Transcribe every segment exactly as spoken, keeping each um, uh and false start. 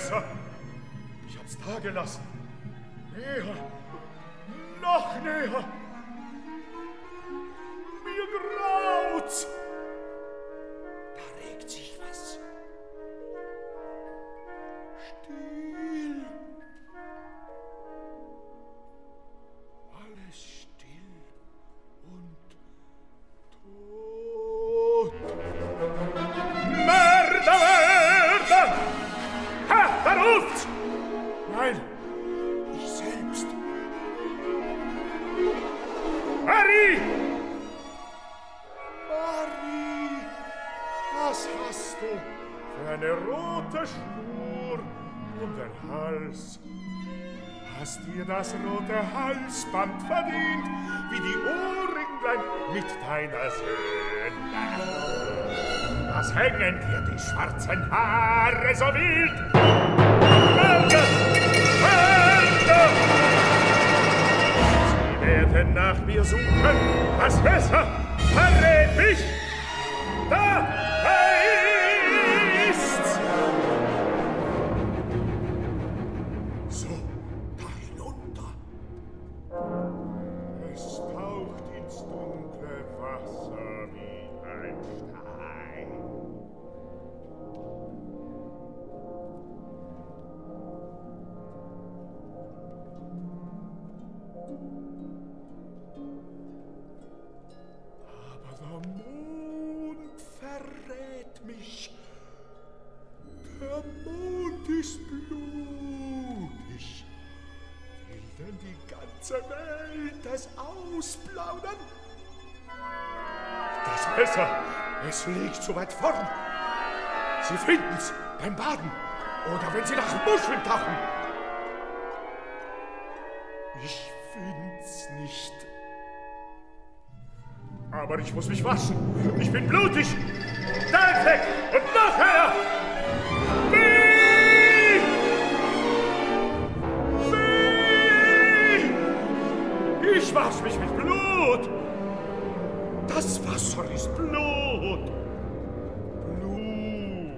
Messer. Ich hab's da gelassen. Näher. Noch näher. Mir graut's. Da regt sich was. Still. Alles still und tot. Mörder, Mörder! Ha, da ruft's! Nein, ich selbst. Marie! Marie! Was hast du für eine rote Schnur um den Hals? Hast dir das rote Halsband verdient, wie die Ohrringlein mit deiner Söhne? Was hängen dir die schwarzen Haare so wild? Mörder! Mörder! Sie werden nach mir suchen, das Messer verrät mich! Da ist's! So, da hinunter. Es taucht ins dunkle Wasser wie ein Stein. Aber der Mond verrät mich. Der Mond ist blutig. Will denn die ganze Welt es ausplaudern? Das Messer, es liegt so weit vorn. Sie finden's beim Baden oder wenn Sie nach Muscheln tauchen. Ich find's nicht. Aber ich muss mich waschen. Ich bin blutig. Da ein Fleck und noch einer. Weh! Weh! Ich wasch mich mit Blut. Das Wasser ist Blut. Blut.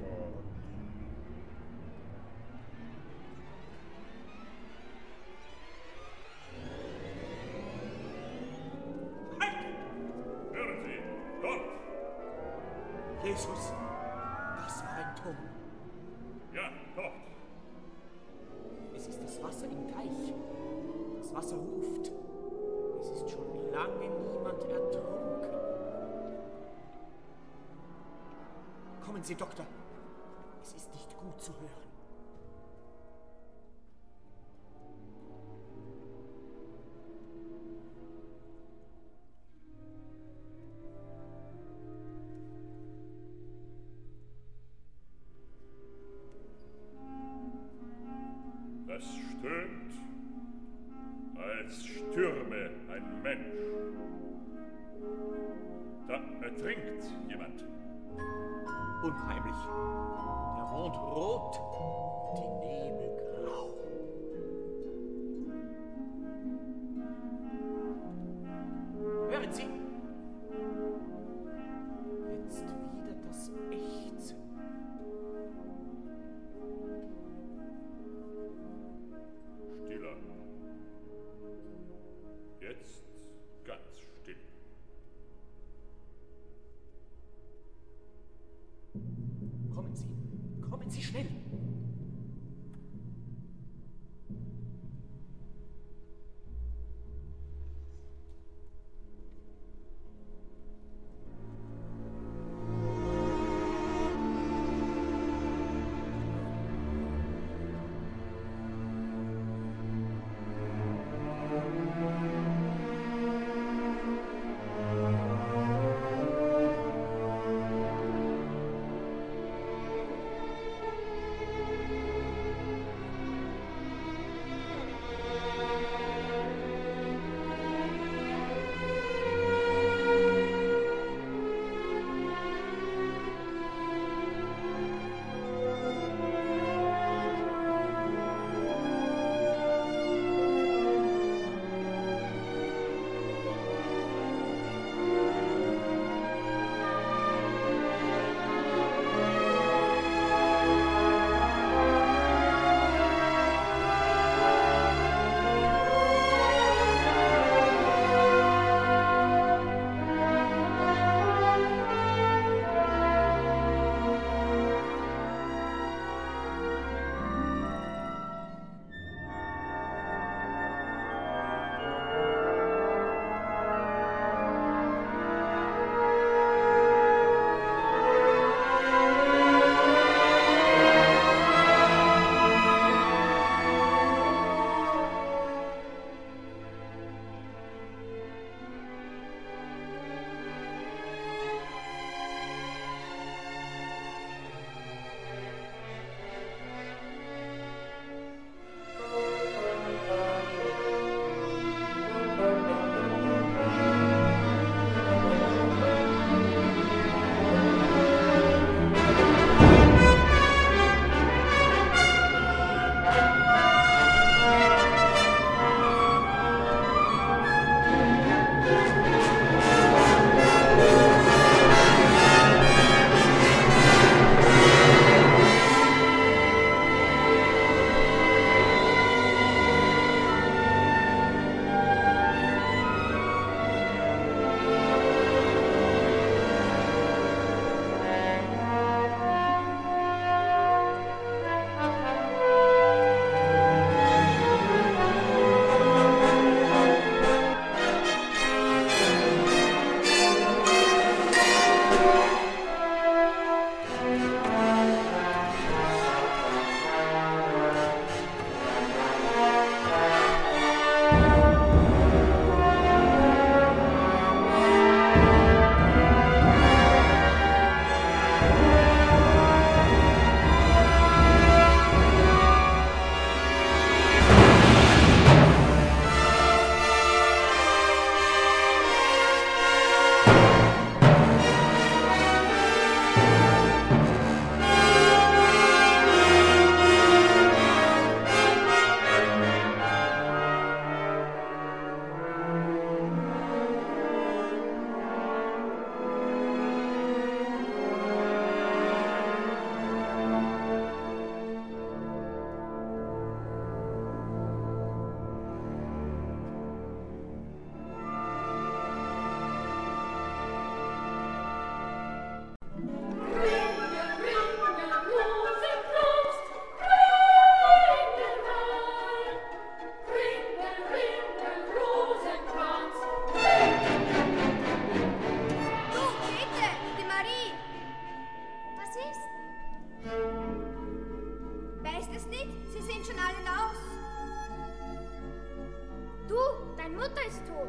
Hören Sie, dort! Jesus, das war ein Ton. Ja, dort! Es ist das Wasser im Teich. Das Wasser ruft. Es ist schon lange niemand ertrunken. Kommen Sie, Doktor. Es ist nicht gut zu hören. Es stöhnt, als stürme ein Mensch. Da ertrinkt jemand. Unheimlich. Der Mond rot, die Nebel grau. Hören Sie! Jetzt wieder das Ächzen. Stiller. Jetzt ganz still. Kommen Sie, kommen Sie schnell. Mutter ist tot.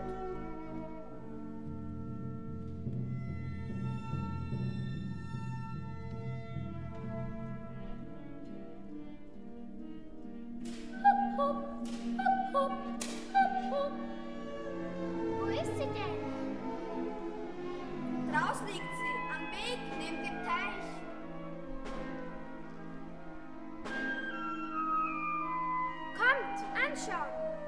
Hopp, hopp, hopp, hopp, hopp, hopp. Wo ist sie denn? Draußen liegt sie, am Weg neben dem Teich. Kommt, anschauen.